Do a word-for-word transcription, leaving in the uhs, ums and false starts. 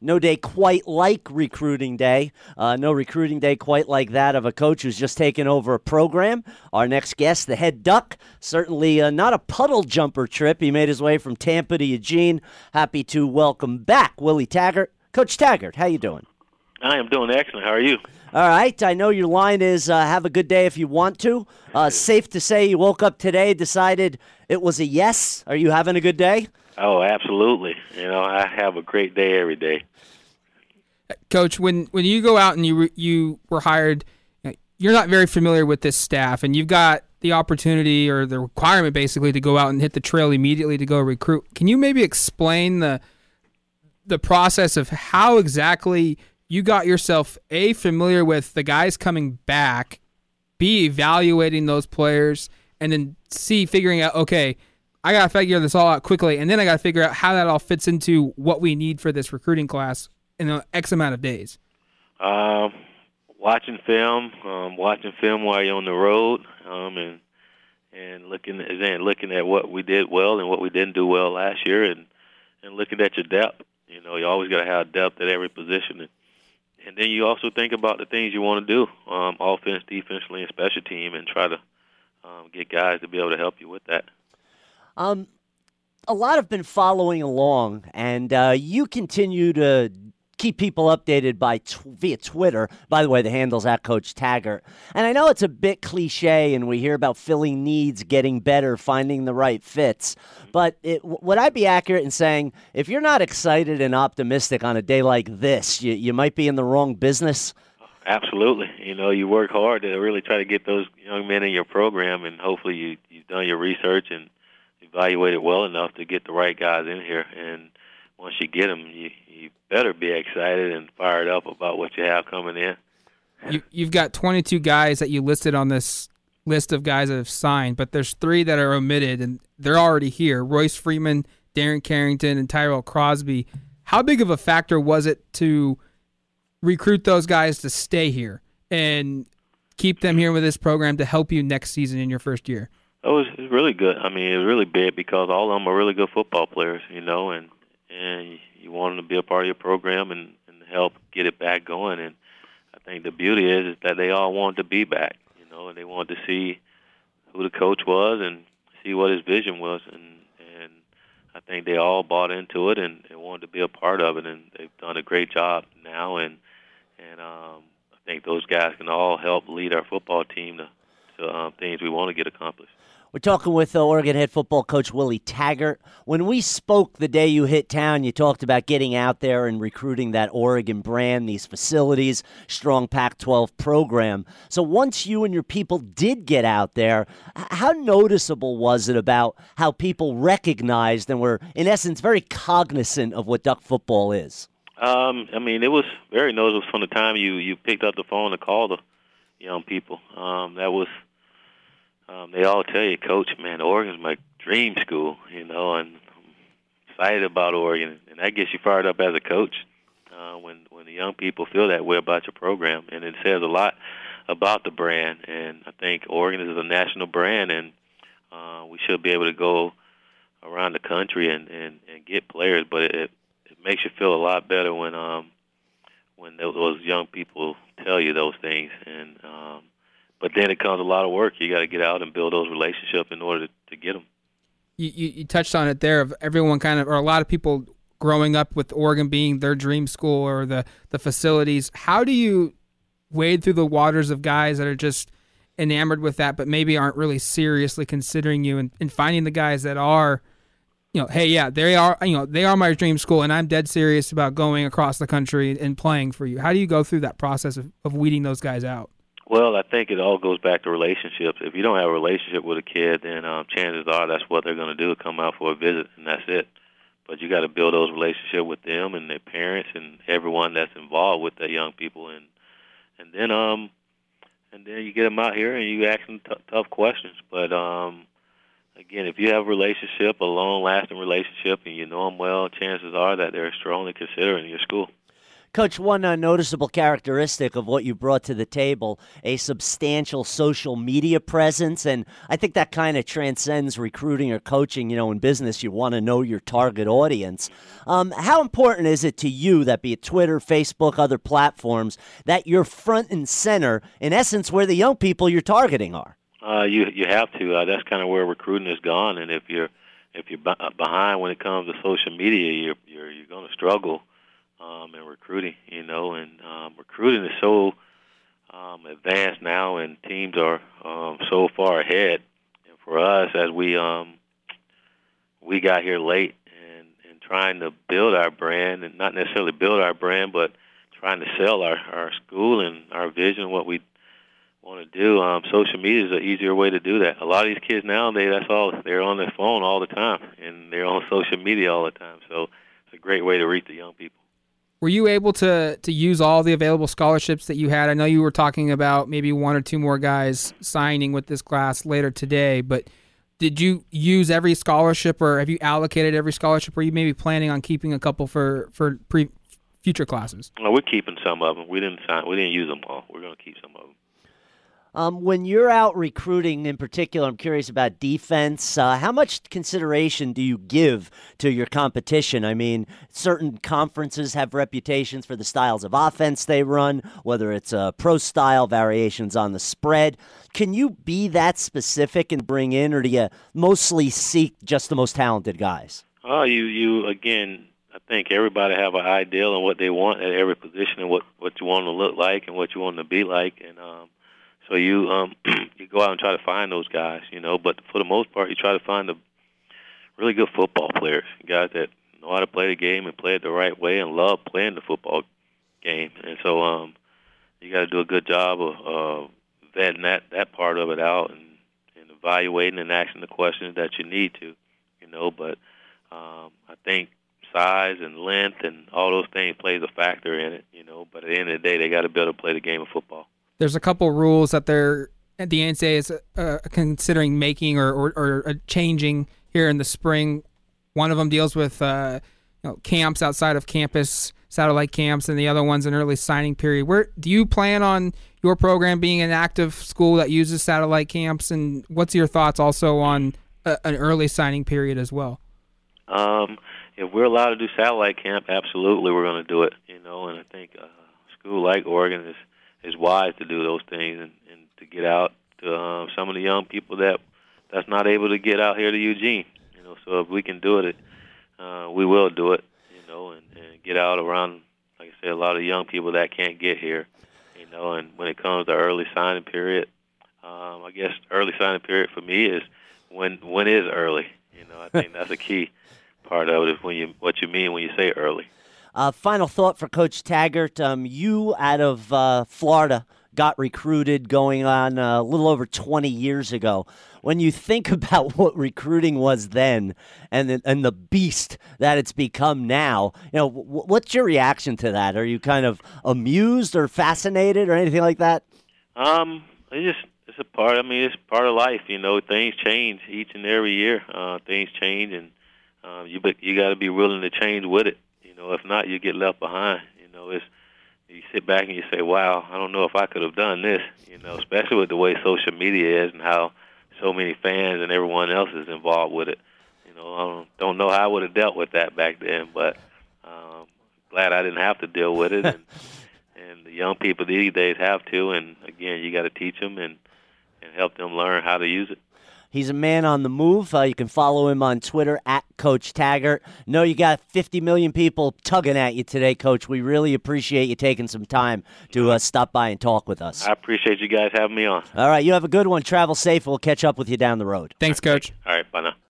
no day quite like recruiting day. Uh, no recruiting day quite like that of a coach who's just taken over a program. Our next guest, the head Duck, certainly uh, not a puddle jumper trip. He made his way from Tampa to Eugene. Happy to welcome back Willie Taggart. Coach Taggart, how you doing? I am doing excellent. How are you? All right. I know your line is uh, have a good day if you want to. Uh, safe to say you woke up today, decided it was a yes. Are you having a good day? Oh, absolutely. You know, I have a great day every day. Coach, when, when you go out and you you were hired, you're not very familiar with this staff, and you've got the opportunity or the requirement basically to go out and hit the trail immediately to go recruit. Can you maybe explain the the process of how exactly you got yourself, A, familiar with the guys coming back, B, evaluating those players, and then C, figuring out, okay, I got to figure this all out quickly, and then I got to figure out how that all fits into what we need for this recruiting class in an X amount of days? Um, watching film, um, watching film while you're on the road, um, and and looking and looking at what we did well and what we didn't do well last year, and, and looking at your depth. You know, you always got to have depth at every position, and, and then you also think about the things you want to do, um, offense, defensively, and special team, and try to um, get guys to be able to help you with that. Um, a lot have been following along, and uh, you continue to keep people updated by tw- via Twitter. By the way, the handle's at Coach Taggart. And I know it's a bit cliche, and we hear about filling needs, getting better, finding the right fits. But it, would I be accurate in saying if you're not excited and optimistic on a day like this, you, you might be in the wrong business? Absolutely. You know, you work hard to really try to get those young men in your program, and hopefully you, you've done your research and evaluate it well enough to get the right guys in here. And once you get them, you, you better be excited and fired up about what you have coming in. You, you've got twenty-two guys that you listed on this list of guys that have signed, but there's three that are omitted, and they're already here. Royce Freeman, Darren Carrington, and Tyrell Crosby. How big of a factor was it to recruit those guys to stay here and keep them here with this program to help you next season in your first year? It was, it was really good. I mean, it was really big because all of them are really good football players, you know, and and you want them to be a part of your program and, and help get it back going. And I think the beauty is, is that they all wanted to be back, you know, and they wanted to see who the coach was and see what his vision was. And, and I think they all bought into it and they wanted to be a part of it, and they've done a great job now. And, and um, I think those guys can all help lead our football team to, to um, things we want to get accomplished. We're talking with uh, Oregon head football coach Willie Taggart. When we spoke the day you hit town, you talked about getting out there and recruiting that Oregon brand, these facilities, strong Pac twelve program. So once you and your people did get out there, how noticeable was it about how people recognized and were, in essence, very cognizant of what Duck football is? Um, I mean, it was very noticeable from the time you, you picked up the phone to call the young people. Um, that was... Um, they all tell you, Coach, man, Oregon's my dream school, you know, and I'm excited about Oregon. And that gets you fired up as a coach uh, when, when the young people feel that way about your program. And it says a lot about the brand. And I think Oregon is a national brand, and uh, we should be able to go around the country and, and, and get players. But it, it makes you feel a lot better when um, when those young people tell you those things. And um, But then it comes a lot of work. You got to get out and build those relationships in order to, to get them. You, you you touched on it there of everyone kind of, or a lot of people growing up with Oregon being their dream school or the, the facilities. How do you wade through the waters of guys that are just enamored with that but maybe aren't really seriously considering you, and, and finding the guys that are, you know, hey, yeah, they are, you know, they are my dream school and I'm dead serious about going across the country and playing for you? How do you go through that process of, of weeding those guys out? Well, I think it all goes back to relationships. If you don't have a relationship with a kid, then um, chances are that's what they're going to do, come out for a visit, and that's it. But you got to build those relationships with them and their parents and everyone that's involved with the young people, and and then um and then you get them out here and you ask them t- tough questions. But um, again, if you have a relationship, a long-lasting relationship, and you know them well, chances are that they're strongly considering your school. Coach, one uh, noticeable characteristic of what you brought to the table, a substantial social media presence, and I think that kind of transcends recruiting or coaching. You know, in business, you want to know your target audience. Um, how important is it to you that, be it Twitter, Facebook, other platforms, that you're front and center, in essence, where the young people you're targeting are? Uh, you you have to. Uh, that's kind of where recruiting has gone, and if you're if you're b- behind when it comes to social media, you're you're you're going to struggle um, in recruiting. You know, and um, recruiting is so um, advanced now, and teams are um, so far ahead. And for us, as we um, we got here late, and, and trying to build our brand, and not necessarily build our brand, but trying to sell our, our school and our vision, what we want to do. Um, social media is an easier way to do that. A lot of these kids nowadays, that's all, they're on their phone all the time, and they're on social media all the time. So it's a great way to reach the young people. Were you able to to use all the available scholarships that you had? I know you were talking about maybe one or two more guys signing with this class later today, but did you use every scholarship, or have you allocated every scholarship? Or are you maybe planning on keeping a couple for, for pre, future classes? No, we're keeping some of them. We didn't sign, we didn't use them all. We're going to keep some of them. Um, when you're out recruiting in particular, I'm curious about defense. Uh, how much consideration do you give to your competition? I mean, certain conferences have reputations for the styles of offense they run, whether it's uh, pro style, variations on the spread. Can you be that specific and bring in, or do you mostly seek just the most talented guys? Oh, you, you again, I think everybody have an ideal on what they want at every position, and what, what you want to look like and what you want to be like. And um, so you um, you go out and try to find those guys, you know. But for the most part, you try to find the really good football players, guys that know how to play the game and play it the right way and love playing the football game. And so um, you got to do a good job of uh, vetting that, that part of it out, and, and evaluating and asking the questions that you need to, you know. But um, I think size and length and all those things plays a factor in it, you know. But at the end of the day, they got to be able to play the game of football. There's a couple rules that they're the N C double A is uh, considering making or, or, or changing here in the spring. One of them deals with uh, you know, camps outside of campus, satellite camps, and the other one's an early signing period. Where do you plan on your program being an active school that uses satellite camps, and what's your thoughts also on a, an early signing period as well? Um, if we're allowed to do satellite camp, absolutely we're going to do it. You know, and I think uh, a school like Oregon is. is wise to do those things, and, and to get out to um, some of the young people that that's not able to get out here to Eugene. You know, so if we can do it, uh, we will do it. You know, and, and get out around, like I said, a lot of young people that can't get here. You know, and when it comes to early signing period, um, I guess early signing period for me is when when is early. You know, I think that's a key part of it, is when you what you mean when you say early. Uh, final thought for Coach Taggart. Um, you, out of uh, Florida, got recruited going on uh, a little over twenty years ago. When you think about what recruiting was then and the, and the beast that it's become now, you know, w- what's your reaction to that? Are you kind of amused or fascinated or anything like that? Um, it's just it's a part. I mean, it's part of life. You know, things change each and every year. Uh, things change, and uh, you you got to be willing to change with it. You know, if not, you get left behind. You know, it's you sit back and you say, "Wow, I don't know if I could have done this." You know, especially with the way social media is and how so many fans and everyone else is involved with it. You know, I don't, don't know how I would have dealt with that back then, but um, glad I didn't have to deal with it. And, and the young people these days have to. And again, you got to teach them and and help them learn how to use it. He's a man on the move. Uh, you can follow him on Twitter at Coach Taggart. Know you got fifty million people tugging at you today, Coach. We really appreciate you taking some time to uh, stop by and talk with us. I appreciate you guys having me on. All right, you have a good one. Travel safe. We'll catch up with you down the road. Thanks, Coach. All right, bye now.